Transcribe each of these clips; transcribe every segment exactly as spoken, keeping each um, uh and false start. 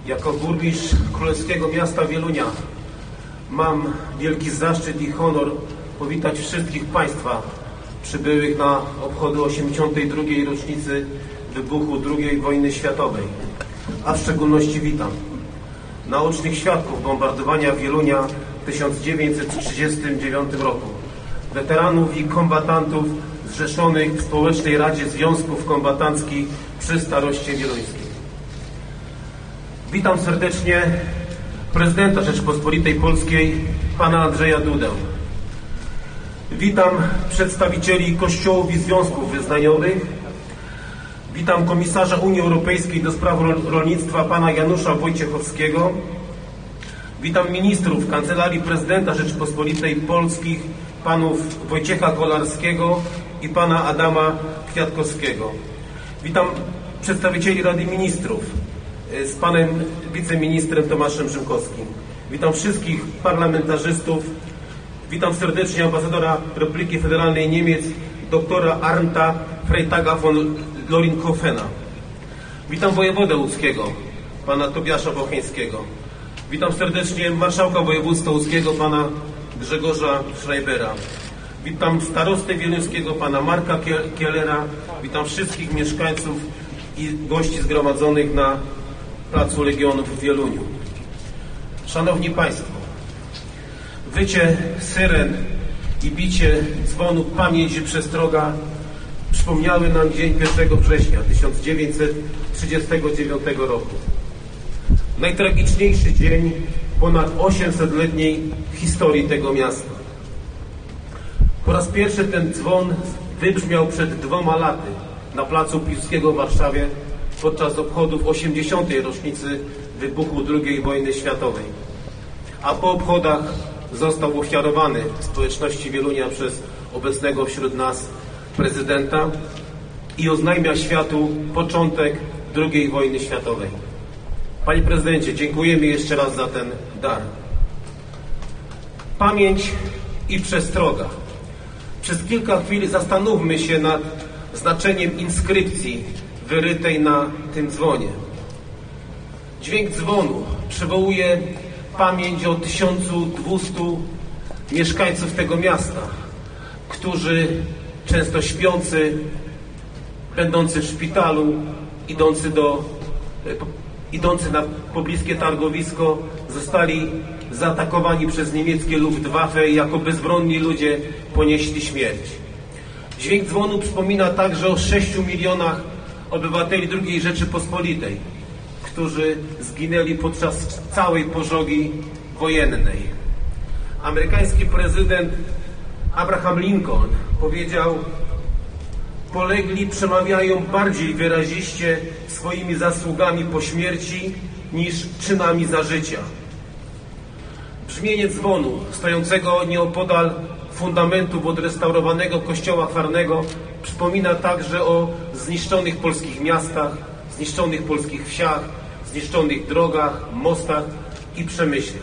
Jako burmistrz królewskiego miasta Wielunia mam wielki zaszczyt i honor powitać wszystkich Państwa przybyłych na obchody osiemdziesiątej drugiej rocznicy wybuchu drugiej wojny światowej, a w szczególności witam naocznych świadków bombardowania Wielunia w tysiąc dziewięćset trzydziestym dziewiątym roku, weteranów i kombatantów zrzeszonych w Społecznej Radzie Związków Kombatanckich przy Staroście Wieluńskiej. Witam serdecznie prezydenta Rzeczypospolitej Polskiej, pana Andrzeja Dudę. Witam przedstawicieli kościołów i związków wyznaniowych. Witam komisarza Unii Europejskiej do spraw rolnictwa, pana Janusza Wojciechowskiego. Witam ministrów Kancelarii Prezydenta Rzeczypospolitej Polskich, panów Wojciecha Kolarskiego i pana Adama Kwiatkowskiego. Witam przedstawicieli Rady Ministrów z panem wiceministrem Tomaszem Rzymkowskim. Witam wszystkich parlamentarzystów. Witam serdecznie ambasadora Republiki Federalnej Niemiec, doktora Arndta Freytaga von Loringhofena. Witam wojewodę łódzkiego, pana Tobiasza Bocheńskiego. Witam serdecznie marszałka województwa łódzkiego, pana Grzegorza Schreibera. Witam starostę wieluńskiego, pana Marka Kielera. Witam wszystkich mieszkańców i gości zgromadzonych na Placu Legionów w Wieluniu. Szanowni Państwo, wycie syren i bicie dzwonu Pamięć i Przestroga przypomniały nam dzień pierwszego września tysiąc dziewięćset trzydziestego dziewiątego roku. Najtragiczniejszy dzień ponad osiemsetletniej historii tego miasta. Po raz pierwszy ten dzwon wybrzmiał przed dwoma laty na Placu Piłsudskiego w Warszawie podczas obchodów osiemdziesiątej rocznicy wybuchu drugiej wojny światowej. A po obchodach został ofiarowany społeczności Wielunia przez obecnego wśród nas prezydenta i oznajmia światu początek drugiej wojny światowej. Panie prezydencie, dziękujemy jeszcze raz za ten dar. Pamięć i przestroga. Przez kilka chwil zastanówmy się nad znaczeniem inskrypcji wyrytej na tym dzwonie. Dźwięk dzwonu przywołuje pamięć o tysiącu dwustu mieszkańców tego miasta, którzy często śpiący, będący w szpitalu, idący, do, idący na pobliskie targowisko, zostali zaatakowani przez niemieckie Luftwaffe i jako bezbronni ludzie ponieśli śmierć. Dźwięk dzwonu przypomina także o sześciu milionach obywateli drugiej Rzeczypospolitej, którzy zginęli podczas całej pożogi wojennej. Amerykański prezydent Abraham Lincoln powiedział: polegli przemawiają bardziej wyraziście swoimi zasługami po śmierci niż czynami za życia. Brzmienie dzwonu stojącego nieopodal fundamentów odrestaurowanego kościoła farnego przypomina także o zniszczonych polskich miastach, zniszczonych polskich wsiach, zniszczonych drogach, mostach i przemyśle.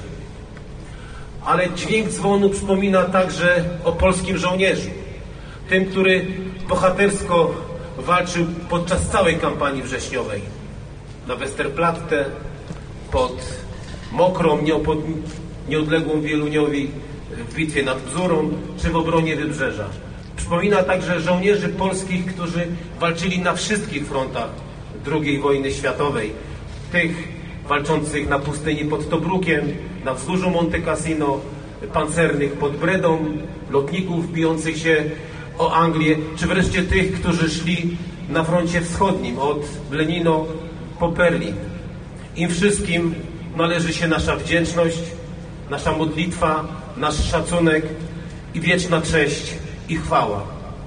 Ale dźwięk dzwonu przypomina także o polskim żołnierzu, tym, który bohatersko walczył podczas całej kampanii wrześniowej. Na Westerplatte, pod Mokrą, nieodległą Wieluniowi, w bitwie nad Bzurą, czy w obronie Wybrzeża. Przypomina także żołnierzy polskich, którzy walczyli na wszystkich frontach drugiej wojny światowej. Tych walczących na pustyni pod Tobrukiem, na wzgórzu Monte Cassino, pancernych pod Bredą, lotników bijących się o Anglię, czy wreszcie tych, którzy szli na froncie wschodnim od Lenino po Berlin. Im wszystkim należy się nasza wdzięczność, nasza modlitwa, nasz szacunek i wieczna cześć i chwała.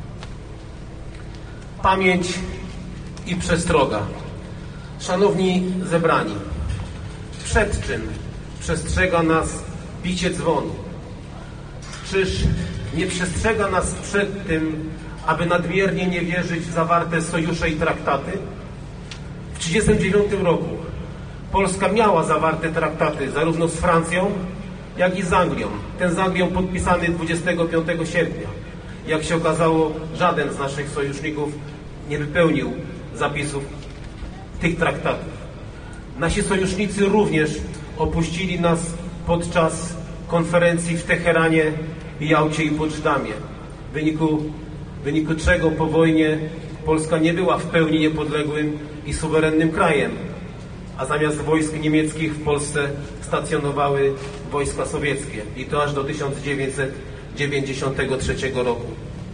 Pamięć i przestroga. Szanowni zebrani, przed czym przestrzega nas bicie dzwonu? Czyż nie przestrzega nas przed tym, aby nadmiernie nie wierzyć w zawarte sojusze i traktaty? W tysiąc dziewięćset trzydziestym dziewiątym roku Polska miała zawarte traktaty zarówno z Francją, jak i z Anglią. Ten z Anglią podpisany dwudziestego piątego sierpnia. Jak się okazało, żaden z naszych sojuszników nie wypełnił zapisów tych traktatów. Nasi sojusznicy również opuścili nas podczas konferencji w Teheranie, Jałcie i Poczdamie, w wyniku, w wyniku czego po wojnie Polska nie była w pełni niepodległym i suwerennym krajem, a zamiast wojsk niemieckich w Polsce stacjonowały wojska sowieckie i to aż do tysiąc dziewięćset dziewięćdziesiątego trzeciego roku.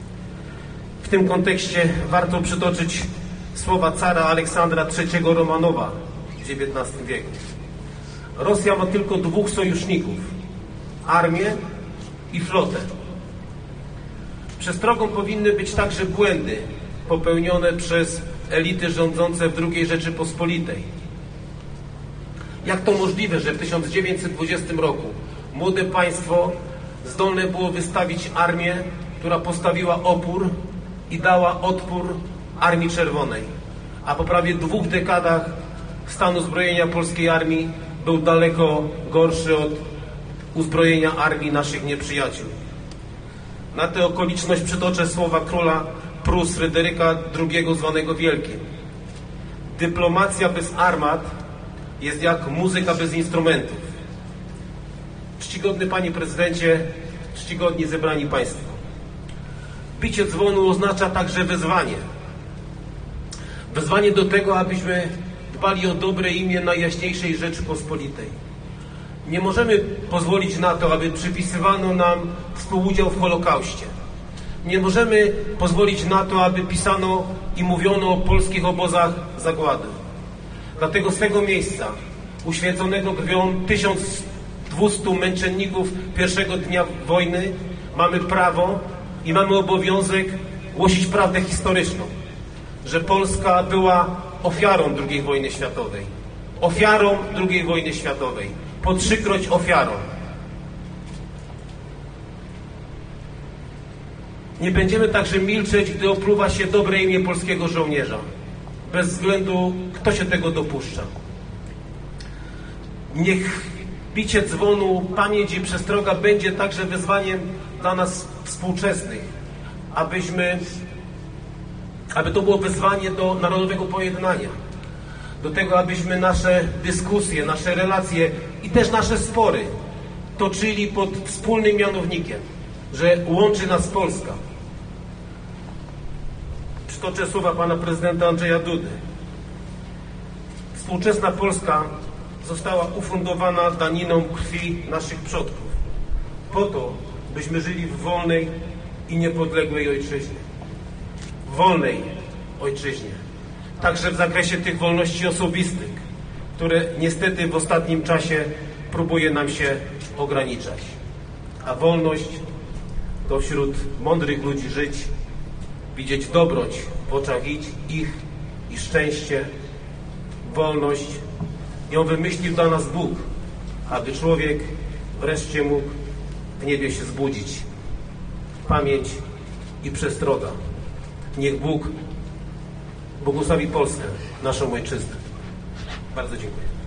W tym kontekście warto przytoczyć słowa cara Aleksandra trzeciego Romanowa w dziewiętnastym wieku. Rosja ma tylko dwóch sojuszników: armię i flotę. Przestrogą powinny być także błędy popełnione przez elity rządzące w drugiej Rzeczypospolitej. Jak to możliwe, że w tysiąc dziewięćset dwudziestym roku młode państwo zdolne było wystawić armię, która postawiła opór i dała odpór Armii Czerwonej, a po prawie dwóch dekadach stan uzbrojenia polskiej armii był daleko gorszy od uzbrojenia armii naszych nieprzyjaciół. Na tę okoliczność przytoczę słowa króla Prus Fryderyka drugiego zwanego Wielkim. Dyplomacja bez armat jest jak muzyka bez instrumentów. Czcigodny Panie Prezydencie, czcigodni zebrani Państwo. Bicie dzwonu oznacza także wezwanie. Wezwanie do tego, abyśmy dbali o dobre imię Najjaśniejszej Rzeczypospolitej. Nie możemy pozwolić na to, aby przypisywano nam współudział w Holokauście. Nie możemy pozwolić na to, aby pisano i mówiono o polskich obozach zagłady. Dlatego z tego miejsca, uświęconego krwią tysiąc dwustu męczenników pierwszego dnia wojny, mamy prawo i mamy obowiązek głosić prawdę historyczną, że Polska była ofiarą drugiej wojny światowej. Ofiarą drugiej wojny światowej. Po trzykroć ofiarą. Nie będziemy także milczeć, gdy opluwa się dobre imię polskiego żołnierza. Bez względu, kto się tego dopuszcza. Niech bicie dzwonu, pamięć i przestroga będzie także wezwaniem dla nas współczesnych, abyśmy, aby to było wezwanie do narodowego pojednania, do tego, abyśmy nasze dyskusje, nasze relacje i też nasze spory toczyli pod wspólnym mianownikiem, że łączy nas Polska. Przytoczę słowa pana prezydenta Andrzeja Dudy. Współczesna Polska została ufundowana daniną krwi naszych przodków, po to, byśmy żyli w wolnej i niepodległej ojczyźnie. W wolnej ojczyźnie. Także w zakresie tych wolności osobistych, które niestety w ostatnim czasie próbuje nam się ograniczać. A wolność to wśród mądrych ludzi żyć, widzieć dobroć w oczach ich i szczęście. Wolność ją wymyślił dla nas Bóg, aby człowiek wreszcie mógł w niebie się zbudzić. Pamięć i przestroga. Niech Bóg błogosławi Polskę, naszą ojczyznę. Bardzo dziękuję.